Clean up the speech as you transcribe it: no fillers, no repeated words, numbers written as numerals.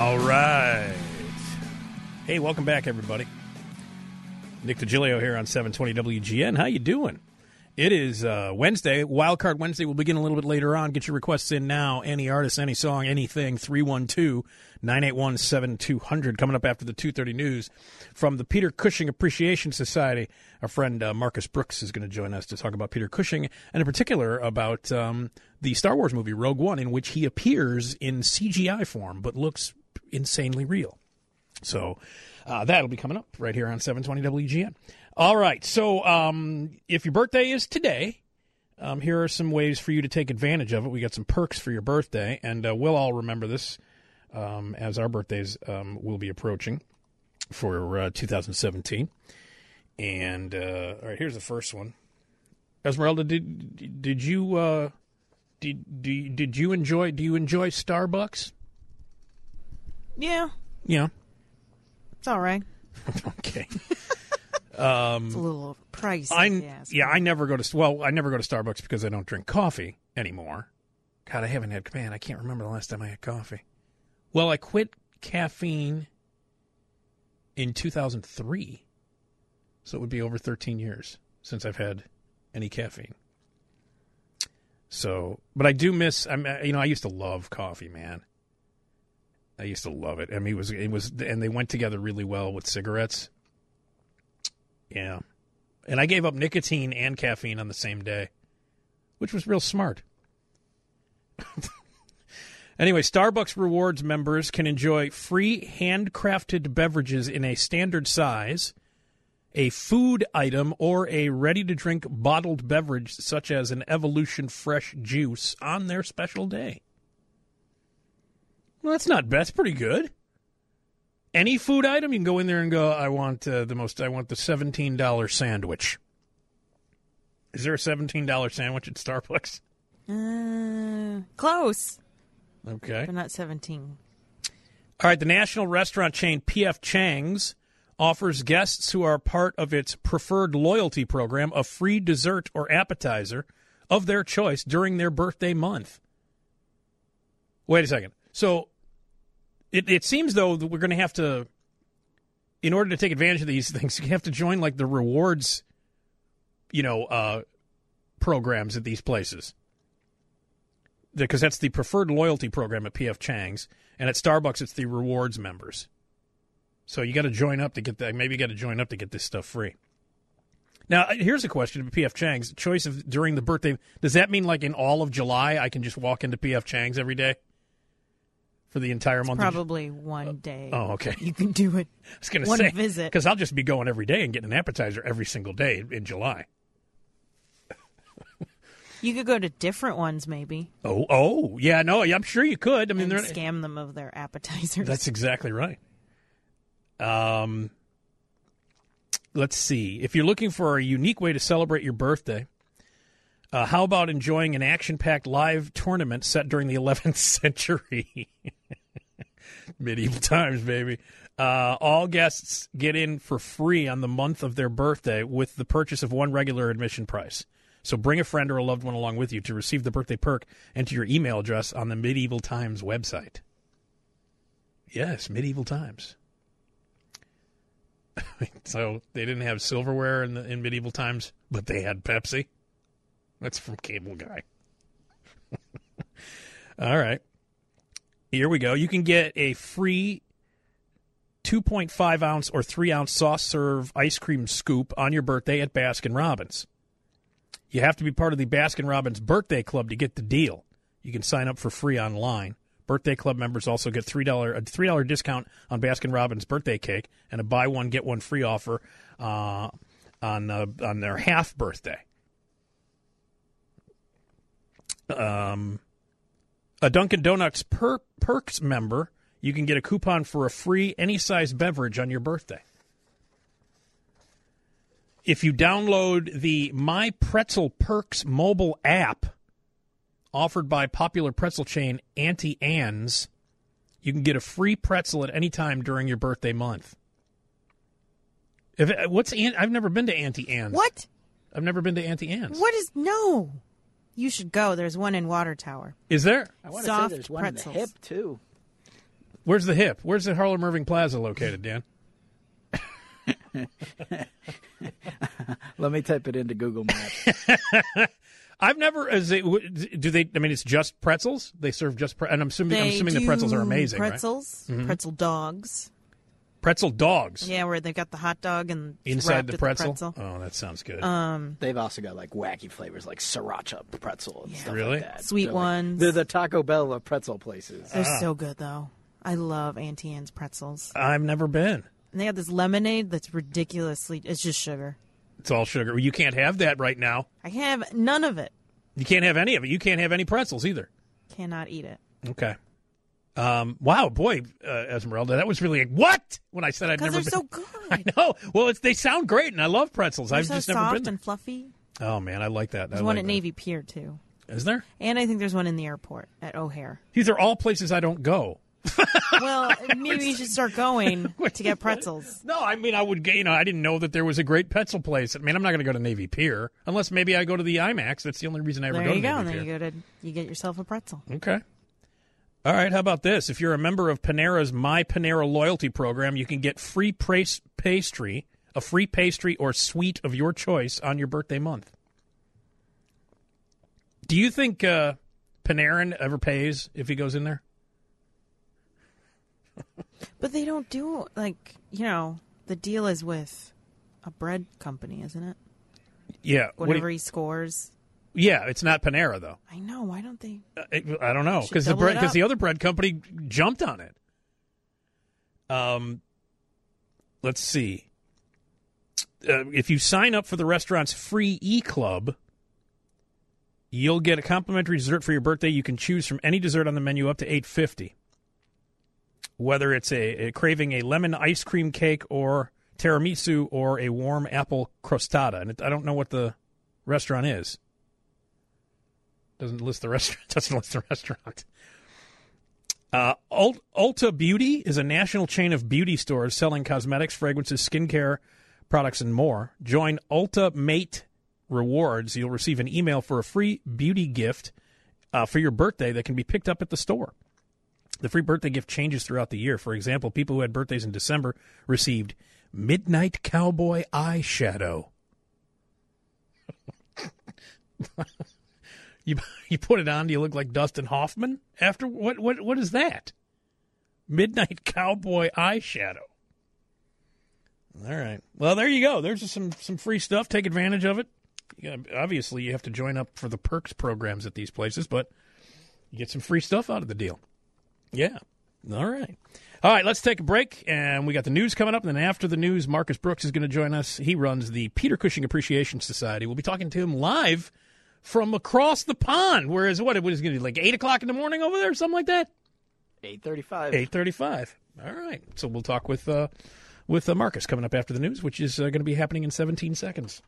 All right. Hey, welcome back, everybody. Nick DiGilio here on 720 WGN. How you doing? It is Wednesday. Wildcard Wednesday will begin a little bit later on. Get your requests in now. Any artist, any song, anything. 312-981-7200. Coming up after the 2:30 news from the Peter Cushing Appreciation Society. Our friend Marcus Brooks is going to join us to talk about Peter Cushing, and in particular about the Star Wars movie Rogue One, in which he appears in CGI form but looks insanely real. So that'll be coming up right here on 720 WGN. All right, so if your birthday is today, here are some ways for you to take advantage of it. We got some perks for your birthday, and we'll all remember this as our birthdays will be approaching for 2017. And all right, here's the first one. Esmeralda, did you did you enjoy? Do you enjoy Starbucks? Yeah. Yeah. It's all right. Okay. It's a little pricey. I never go to Starbucks because I don't drink coffee anymore. God, I haven't had, man, I can't remember the last time I had coffee. Well, I quit caffeine in 2003. So it would be over 13 years since I've had any caffeine. So, but I do miss, I used to love coffee, man. I used to love it. I mean, it was, and they went together really well with cigarettes. Yeah. And I gave up nicotine and caffeine on the same day, which was real smart. Anyway, Starbucks Rewards members can enjoy free handcrafted beverages in a standard size, a food item, or a ready-to-drink bottled beverage such as an Evolution Fresh juice on their special day. Well, that's not bad. That's pretty good. Any food item, you can go in there and go, I want the $17 sandwich. Is there a $17 sandwich at Starbucks? Close. Okay. But not 17. All right, the national restaurant chain P.F. Chang's offers guests who are part of its preferred loyalty program a free dessert or appetizer of their choice during their birthday month. Wait a second. So it seems, though, that we're going to have to, in order to take advantage of these things, you have to join, like, the rewards, programs at these places. Because that's the preferred loyalty program at P.F. Chang's, and at Starbucks it's the rewards members. So you got to join up to get that. Maybe you got to join up to get this stuff free. Now, here's a question to P.F. Chang's. Choice of during the birthday. Does that mean, like, in all of July I can just walk into P.F. Chang's every day? For the entire month? Probably one day. Oh, okay. You can do it. I was going to one say, visit. Because I'll just be going every day and getting an appetizer every single day in July. You could go to different ones, maybe. Oh, yeah, no, I'm sure you could. I mean, and scam them of their appetizers. That's exactly right. Let's see. If you're looking for a unique way to celebrate your birthday, how about enjoying an action-packed live tournament set during the 11th century? Medieval times, baby. All guests get in for free on the month of their birthday with the purchase of one regular admission price. So bring a friend or a loved one along with you to receive the birthday perk. Enter your email address on the Medieval Times website. Yes, Medieval Times. So they didn't have silverware in Medieval Times, but they had Pepsi. That's from Cable Guy. All right. Here we go. You can get a free 2.5-ounce or 3-ounce soft serve ice cream scoop on your birthday at Baskin-Robbins. You have to be part of the Baskin-Robbins Birthday Club to get the deal. You can sign up for free online. Birthday Club members also get a $3 discount on Baskin-Robbins birthday cake and a buy one get one free offer on their half birthday. A Dunkin' Donuts Perks member, you can get a coupon for a free any size beverage on your birthday. If you download the My Pretzel Perks mobile app offered by popular pretzel chain Auntie Anne's, you can get a free pretzel at any time during your birthday month. I've never been to Auntie Anne's. What? I've never been to Auntie Anne's. No. You should go. There's one in Water Tower. Is there? I want to say there's one pretzels. in the Hip, too. Where's the Hip? Where's the Harlem Irving Plaza located, Dan? Let me type it into Google Maps. I've never. Do they? I mean, it's just pretzels. They serve just, and I'm assuming the pretzels are amazing. Pretzels, right? pretzel dogs. Pretzel dogs. Yeah, where they've got the hot dog and inside the wrapped pretzel. at the pretzel. Oh, that sounds good. They've also got like wacky flavors like sriracha pretzel and stuff Really? like that. Sweet They're ones. They're the Taco Bell of pretzel places. They're so good though. I love Auntie Anne's pretzels. I've never been. And they have this lemonade that's ridiculously. It's just sugar. It's all sugar. You can't have that right now. I can't have none of it. You can't have any of it. You can't have any pretzels either. Cannot eat it. Okay. Wow, boy, Esmeralda, that was really what when I said I'd never. Because they're so good. I know. Well, they sound great, and I love pretzels. They're I've so just never soft been there. and fluffy. Oh man, I like that. There's one at Navy Pier too. Is there? And I think there's one in the airport at O'Hare. These are all places I don't go. Well, maybe you should start going to get pretzels. No, I mean I would get. I didn't know that there was a great pretzel place. I mean, I'm not going to go to Navy Pier unless maybe I go to the IMAX. That's the only reason I ever There go you to go. Navy And Pier. then you get yourself a pretzel. Okay. All right, how about this? If you're a member of Panera's My Panera loyalty program, you can get free pastry, a free pastry or sweet of your choice on your birthday month. Do you think Panarin ever pays if he goes in there? But they don't do, the deal is with a bread company, isn't it? Yeah. Whatever he scores. Yeah, it's not Panera, though. I know. Why don't they? I don't know, Should because double it up. the other bread company jumped on it. Let's see. If you sign up for the restaurant's free e-club, you'll get a complimentary dessert for your birthday. You can choose from any dessert on the menu up to $8.50. Whether it's a craving a lemon ice cream cake or tiramisu or a warm apple crostata. And I don't know what the restaurant is. Doesn't list the restaurant. Ulta Beauty is a national chain of beauty stores selling cosmetics, fragrances, skincare products, and more. Join Ulta Mate Rewards. You'll receive an email for a free beauty gift for your birthday that can be picked up at the store. The free birthday gift changes throughout the year. For example, people who had birthdays in December received Midnight Cowboy Eyeshadow. You put it on, do you look like Dustin Hoffman? After what is that? Midnight Cowboy Eyeshadow. All right. Well, there you go. There's some free stuff. Take advantage of it. Obviously, you have to join up for the perks programs at these places, but you get some free stuff out of the deal. Yeah. All right. All right, let's take a break, and we got the news coming up, and then after the news, Marcus Brooks is going to join us. He runs the Peter Cushing Appreciation Society. We'll be talking to him live from across the pond, whereas what is it going to be, like 8 o'clock in the morning over there, something like that? 8:35. 8:35. All right. So we'll talk with Marcus coming up after the news, which is going to be happening in 17 seconds.